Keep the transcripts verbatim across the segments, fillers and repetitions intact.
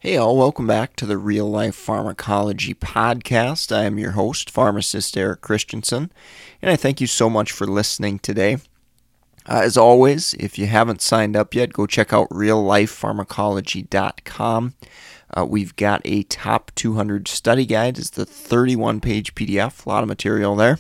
Hey all, welcome back to the Real Life Pharmacology Podcast. I am your host, pharmacist Eric Christensen, and I thank you so much for listening today. Uh, as always, if you haven't signed up yet, go check out real life pharmacology dot com. Uh, we've got a top two hundred study guide. It's the thirty-one page P D F, a lot of material there,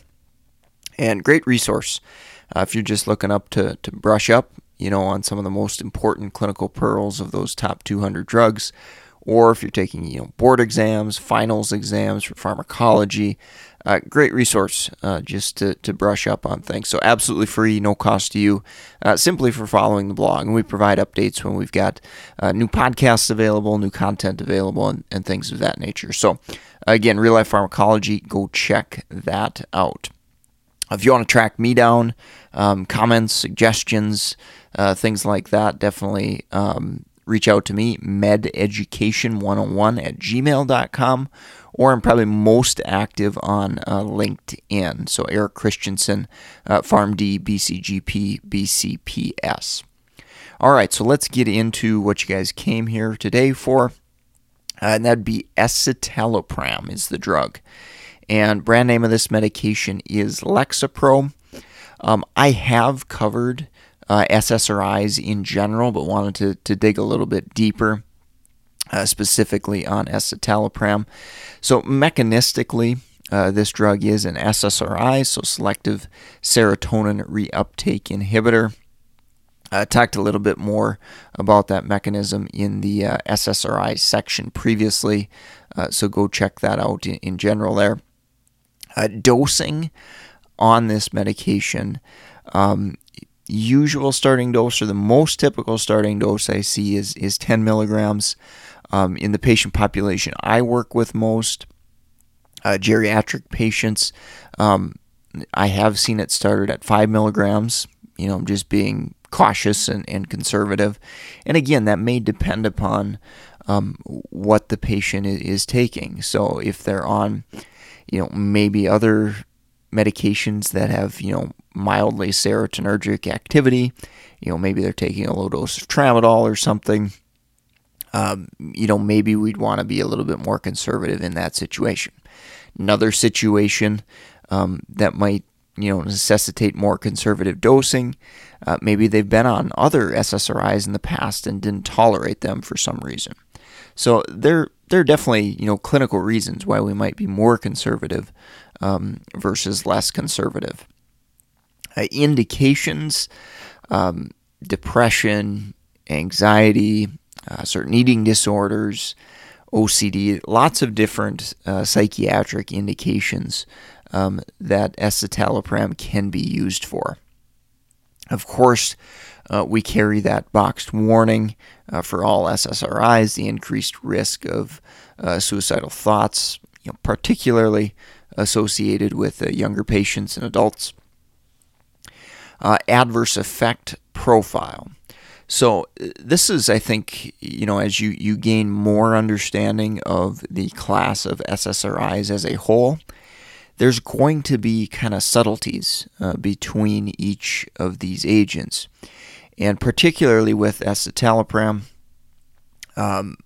and great resource uh, if you're just looking up to, to brush up, you know, on some of the most important clinical pearls of those top two hundred drugs. Or if you're taking, you know, board exams, finals exams for pharmacology, uh, great resource uh, just to, to brush up on things. So absolutely free, no cost to you, uh, simply for following the blog. And we provide updates when we've got uh, new podcasts available, new content available, and, and things of that nature. So again, Real Life Pharmacology, go check that out. If you want to track me down, um, comments, suggestions, uh, things like that, definitely um, reach out to me, mededucation one oh one at gmail dot com, or I'm probably most active on uh, LinkedIn. So Eric Christensen, uh, PharmD, B C G P, B C P S. All right, so let's get into what you guys came here today for, uh, and that'd be escitalopram is the drug. And brand name of this medication is Lexapro. Um, I have covered uh, S S R Is in general, but wanted to, to dig a little bit deeper, uh, specifically on escitalopram. So mechanistically, uh, this drug is an S S R I, so selective serotonin reuptake inhibitor. I uh, talked a little bit more about that mechanism in the uh, S S R I section previously, uh, so go check that out in, in general there. Uh, dosing on this medication, um, usual starting dose or the most typical starting dose I see is, is ten milligrams. Um, in the patient population I work with most, uh, geriatric patients, um, I have seen it started at five milligrams. You know, I'm just being cautious and, and conservative. And again, that may depend upon um, what the patient is, is taking. So if they're on, you know, maybe other medications that have, you know, mildly serotonergic activity, you know, maybe they're taking a low dose of tramadol or something, um, you know, maybe we'd want to be a little bit more conservative in that situation. Another situation um, that might, you know, necessitate more conservative dosing, uh, maybe they've been on other S S R Is in the past and didn't tolerate them for some reason. So there, there are definitely, you know, clinical reasons why we might be more conservative um, versus less conservative. Uh, indications, um, depression, anxiety, uh, certain eating disorders, O C D, lots of different uh, psychiatric indications um, that escitalopram can be used for. Of course, Uh, we carry that boxed warning uh, for all S S R Is, the increased risk of uh, suicidal thoughts, you know, particularly associated with uh, younger patients and adults. Uh, adverse effect profile. So this is, I think, you know, as you, you gain more understanding of the class of S S R Is as a whole, there's going to be kind of subtleties uh, between each of these agents. And particularly with escitalopram, um,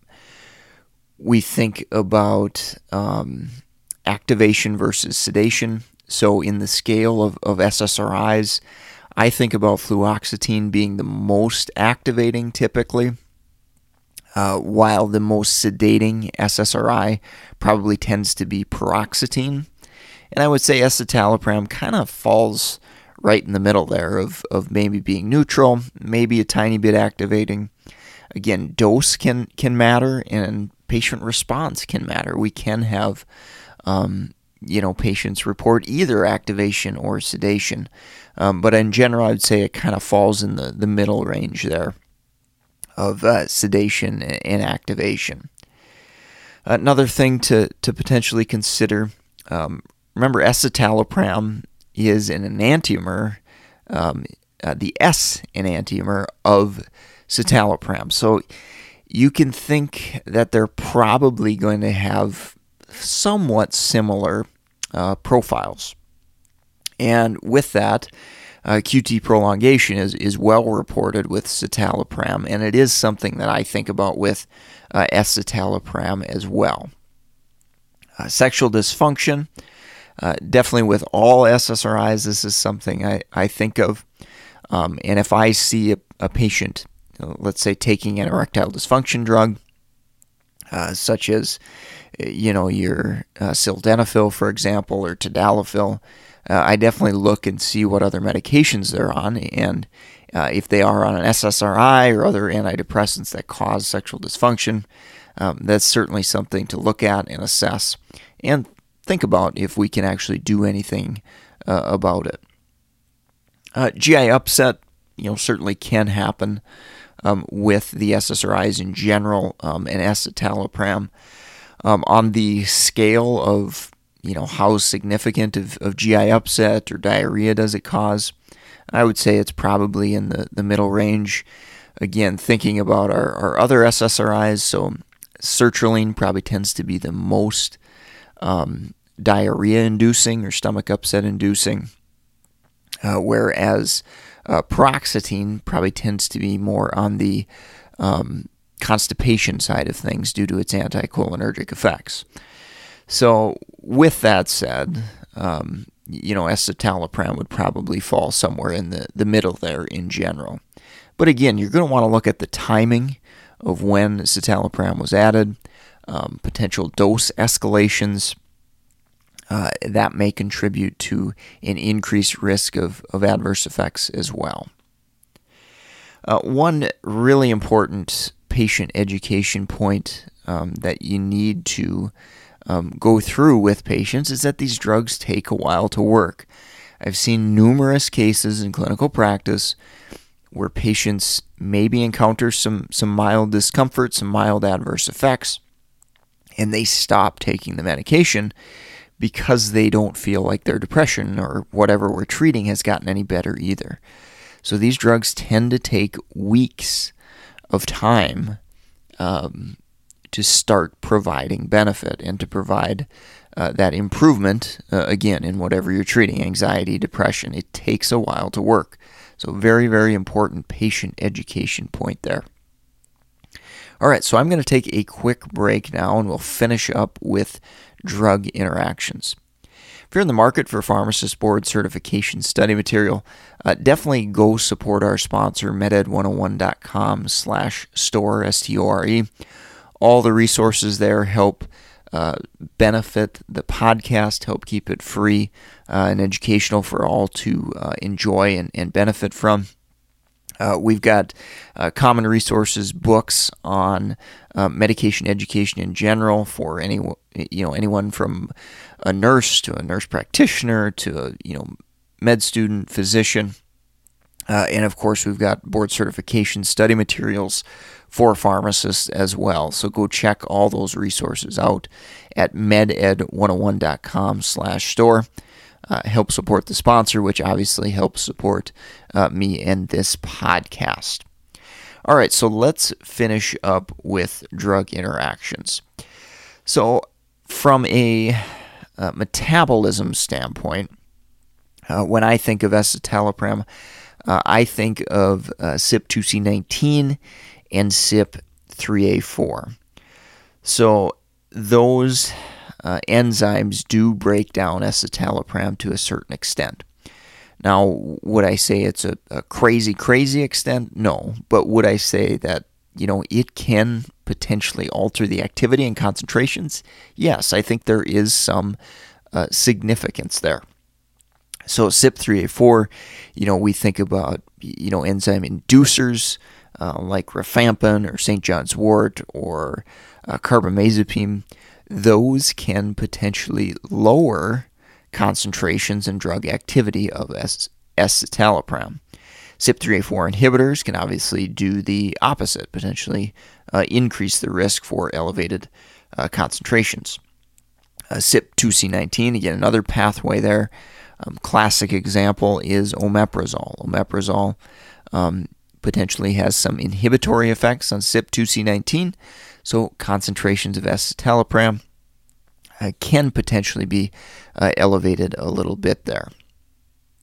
we think about um, activation versus sedation. So in the scale of, of S S R Is, I think about fluoxetine being the most activating typically, uh, while the most sedating S S R I probably tends to be paroxetine. And I would say escitalopram kind of falls right in the middle there of, of maybe being neutral, maybe a tiny bit activating. Again, dose can, can matter and patient response can matter. We can have, um, you know, patients report either activation or sedation. Um, but in general, I would say it kind of falls in the, the middle range there of uh, sedation and activation. Another thing to, to potentially consider, um, remember escitalopram is an enantiomer, um, uh, the S enantiomer of citalopram. So you can think that they're probably going to have somewhat similar uh, profiles. And with that, uh, Q T prolongation is, is well reported with citalopram, and it is something that I think about with uh, escitalopram as well. Uh, sexual dysfunction, uh, definitely with all S S R Is, this is something I, I think of. Um, and if I see a, a patient, uh, let's say, taking an erectile dysfunction drug, uh, such as, you know, your uh, sildenafil, for example, or tadalafil, uh, I definitely look and see what other medications they're on, and uh, if they are on an S S R I or other antidepressants that cause sexual dysfunction, um, that's certainly something to look at and assess and think about if we can actually do anything uh, about it. Uh, G I upset, you know, certainly can happen um, with the S S R Is in general, um, and escitalopram. Um, on the scale of, you know, how significant of, of G I upset or diarrhea does it cause, I would say it's probably in the, the middle range. Again, thinking about our, our other S S R Is, so sertraline probably tends to be the most um, diarrhea-inducing or stomach upset-inducing, uh, whereas uh, paroxetine probably tends to be more on the um, constipation side of things due to its anticholinergic effects. So with that said, um, you know, escitalopram would probably fall somewhere in the, the middle there in general. But again, you're going to want to look at the timing of when citalopram was added, um, potential dose escalations, uh, that may contribute to an increased risk of, of adverse effects as well. Uh, one really important patient education point um, that you need to um, go through with patients is that these drugs take a while to work. I've seen numerous cases in clinical practice where patients maybe encounter some, some mild discomfort, some mild adverse effects, and they stop taking the medication because they don't feel like their depression or whatever we're treating has gotten any better either. So these drugs tend to take weeks of time um, to start providing benefit and to provide uh, that improvement, uh, again, in whatever you're treating, anxiety, depression. It takes a while to work. So very, very important patient education point there. All right, so I'm going to take a quick break now, and we'll finish up with drug interactions. If you're in the market for pharmacist board certification study material, uh, definitely go support our sponsor, meded one oh one dot com slash store, S T O R E. All the resources there help uh, benefit the podcast, help keep it free uh, and educational for all to uh, enjoy and, and benefit from. Uh, we've got uh, common resources, books on uh, medication education in general for any, you know, anyone from a nurse to a nurse practitioner to a, you know, med student, physician. Uh, and of course, we've got board certification study materials for pharmacists as well. So go check all those resources out at meded one oh one dot com slash store. Uh, help support the sponsor, which obviously helps support uh, me and this podcast. All right, so let's finish up with drug interactions. So from a uh, metabolism standpoint, uh, when I think of escitalopram, uh, I think of uh, C Y P two C nineteen and C Y P three A four. So those Uh, enzymes do break down escitalopram to a certain extent. Now, would I say it's a, a crazy, crazy extent? No. But would I say that, you know, it can potentially alter the activity and concentrations? Yes, I think there is some uh, significance there. So C Y P three A four, you know, we think about, you know, enzyme inducers uh, like rifampin or Saint John's wort or uh, carbamazepine. Those can potentially lower concentrations and drug activity of escitalopram. C Y P three A four inhibitors can obviously do the opposite, potentially uh, increase the risk for elevated uh, concentrations. Uh, C Y P two C nineteen, again, another pathway there. Um, classic example is omeprazole. Omeprazole um, potentially has some inhibitory effects on C Y P two C nineteen, so concentrations of escitalopram uh, can potentially be uh, elevated a little bit there.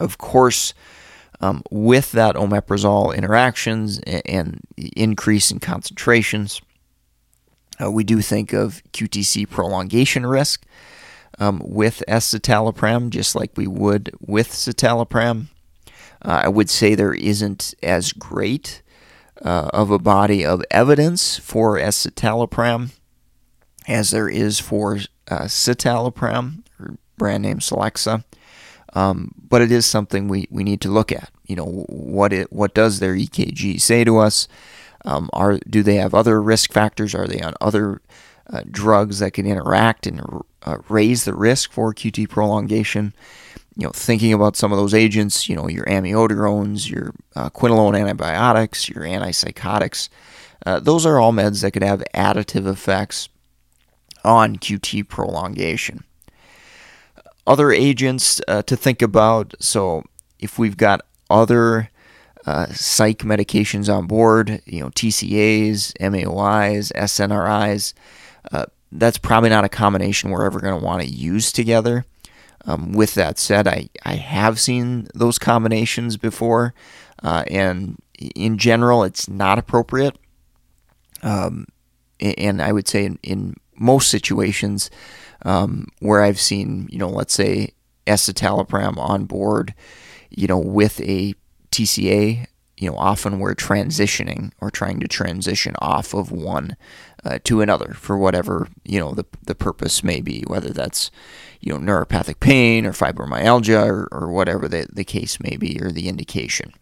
Of course, um, with that omeprazole interactions and, and increase in concentrations, uh, we do think of Q T C prolongation risk um, with escitalopram, just like we would with citalopram. Uh, I would say there isn't as great uh, of a body of evidence for escitalopram as there is for uh, citalopram, or brand name Celexa. Um, but it is something we, we need to look at. You know, what it what does their E K G say to us? Um, are do they have other risk factors? Are they on other uh, drugs that can interact and uh, raise the risk for Q T prolongation? You know, thinking about some of those agents, you know, your amiodarones, your uh, quinolone antibiotics, your antipsychotics, uh, those are all meds that could have additive effects on Q T prolongation. Other agents uh, to think about, so if we've got other uh, psych medications on board, you know, T C As, M A O Is, S N R Is, uh, that's probably not a combination we're ever going to want to use together. Um, with that said, I, I have seen those combinations before, uh, and in general, it's not appropriate. Um, and I would say in, in most situations um, where I've seen, you know, let's say escitalopram on board, you know, with a T C A, you know, often we're transitioning or trying to transition off of one uh, to another for whatever, you know, the the purpose may be, whether that's, you know, neuropathic pain or fibromyalgia or, or whatever the, the case may be, or the indication.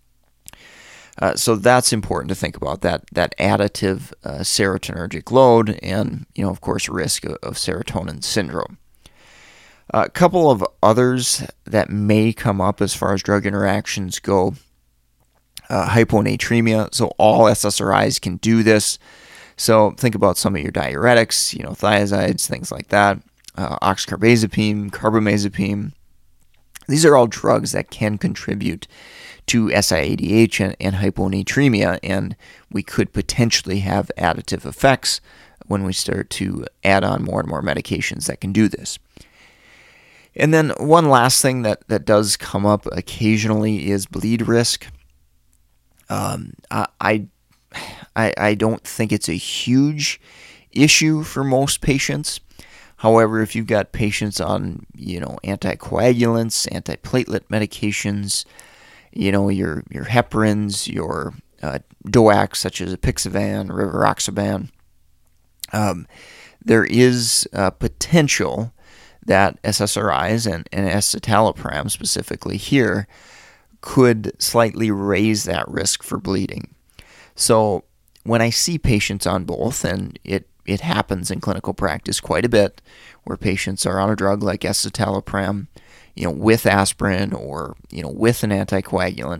Uh, so that's important to think about, that that additive uh, serotonergic load and, you know, of course, risk of, of serotonin syndrome. A couple of others that may come up as far as drug interactions go. Uh, hyponatremia, so all S S R Is can do this. So think about some of your diuretics, you know, thiazides, things like that, uh, oxcarbazepine, carbamazepine. These are all drugs that can contribute to S I A D H and, and hyponatremia, and we could potentially have additive effects when we start to add on more and more medications that can do this. And then one last thing that, that does come up occasionally is bleed risk. Um, I, I, I don't think it's a huge issue for most patients. However, if you've got patients on, you know, anticoagulants, antiplatelet medications, you know, your your heparins, your uh, D O A Cs such as apixaban, rivaroxaban, um, there is uh, potential that S S R Is and, and escitalopram specifically here could slightly raise that risk for bleeding. So when I see patients on both, and it, it happens in clinical practice quite a bit, where patients are on a drug like escitalopram, you know, with aspirin or, you know, with an anticoagulant,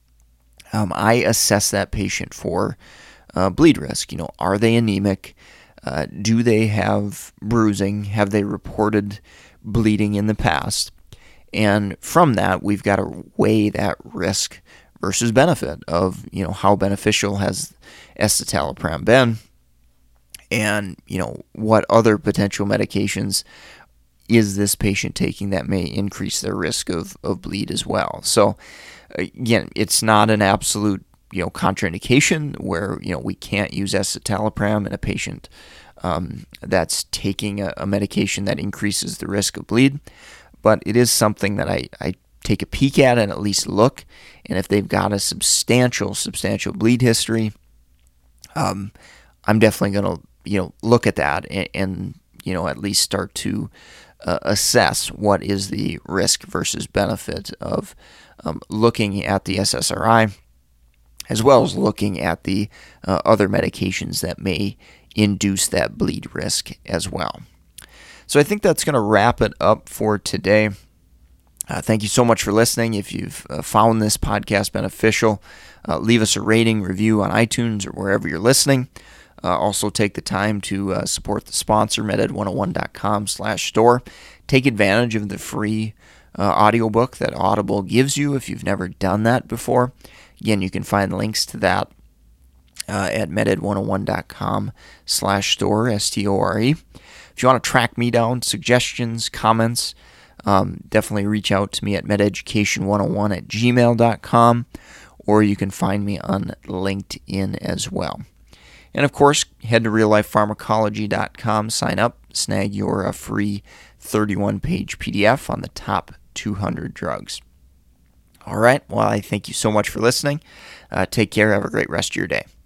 um, I assess that patient for uh, bleed risk. You know, are they anemic? Uh, do they have bruising? Have they reported bleeding in the past? And from that, we've got to weigh that risk versus benefit of, you know, how beneficial has escitalopram been, and, you know, what other potential medications is this patient taking that may increase their risk of, of bleed as well. So again, it's not an absolute, you know, contraindication where, you know, we can't use escitalopram in a patient um, that's taking a, a medication that increases the risk of bleed. But it is something that I, I take a peek at and at least look. And if they've got a substantial, substantial bleed history, um, I'm definitely going to, you know, look at that and, and, you know, at least start to uh, assess what is the risk versus benefit of um, looking at the S S R I, as well as looking at the uh, other medications that may induce that bleed risk as well. So I think that's going to wrap it up for today. Uh, thank you so much for listening. If you've uh, found this podcast beneficial, uh, leave us a rating, review on iTunes or wherever you're listening. Uh, also take the time to uh, support the sponsor, meded one oh one dot com slash store. Take advantage of the free uh, audiobook that Audible gives you if you've never done that before. Again, you can find links to that uh, at meded one oh one dot com slash store, S T O R E. If you want to track me down, suggestions, comments, um, definitely reach out to me at mededucation one oh one at gmail dot com, or you can find me on LinkedIn as well. And of course, head to real life pharmacology dot com, sign up, snag your uh, free thirty-one page P D F on the top two hundred drugs. All right, well, I thank you so much for listening. Uh, take care. Have a great rest of your day.